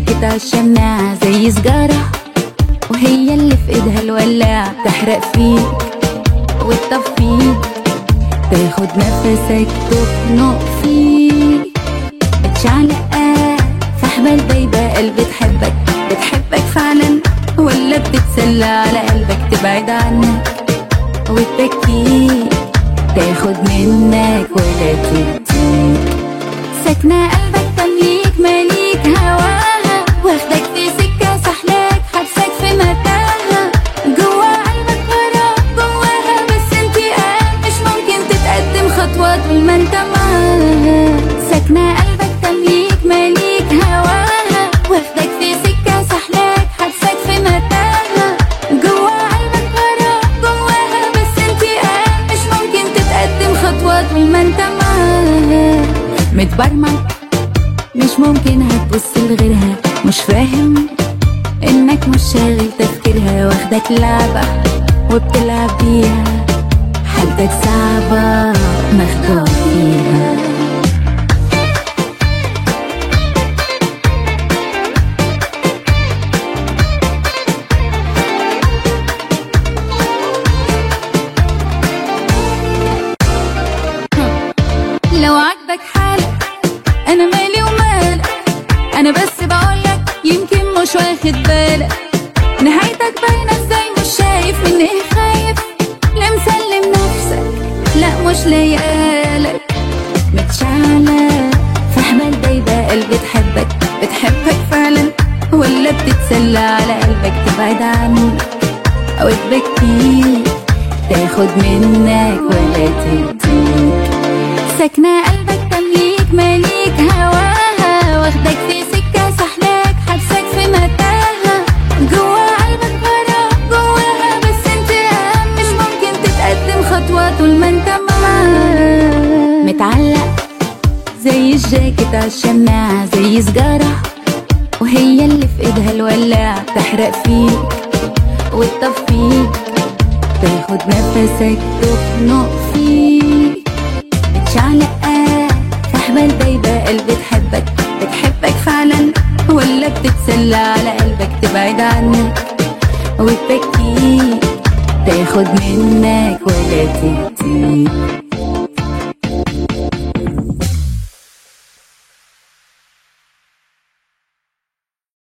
الجاكيت عالشماعة زي سجارة، وهي اللي في ايدها الولاعة تحرق فيك وتطفيك، تاخد نفسك تخنق فيك. بتشعلقة في حبال بايبة قلبي بتحبك فعلا، ولا بتتسلى على قلبك تبعد عنك وتبكيك، تاخد منك ولا تديك. ساكنة قلبك تمليك ماليك هواها، واخدك في سكة سحلاك حبسك في متاهة، جوا قلبك غرام جواها بس انتقام، مش ممكن تتقدم خطوة طول ما انت معاها. ساكنة قلبك تمليك ماليك هواها، واخدك في سكة سحلاك حبسك في متاهة، جوا قلبك غرام جواها بس انتقام، مش ممكن تتقدم خطوة طول ما انت معاها. متبرمج مش ممكن هتبص لغيرها، مش فاهم انك مش شاغل تفكيرها، واخدك لعبة وبتلعب بيها، حالتك صعبة مخدوع فيها. لو عجبك حالك انا مالي ومالك، انا بس بقولك يمكن مش واخد بالك، نهايتك باينه ازاي مش شايف من ايه خايف، لا مسلم نفسك لا مش لايقالك. متشعلق في حبال بايبة قلبي بتحبك فعلا، ولا بتتسلى على قلبك تبعد عنك او تبكيك، تاخد منك ولا تديك. ساكنة قلبك تمليك ماليك هواها، واخدك في سكة سحلاك حبسك في متاهة، جوا قلبك غرام جواها بس انتقام، مش ممكن تتقدم خطوة طول ما انت معاها. متعلق زي الجاكيت عالشماعة زي سجارة، وهي اللي في ايدها الولاعة تحرق فيك وتطفيك، تاخد نفسك تخنق فيك. متشعلقة في حبال بايبة قلبي بتحبك فعلا، ولا بتتسلى على قلبك تبعد عنك وتبكيك، تاخد منك ولا تديك.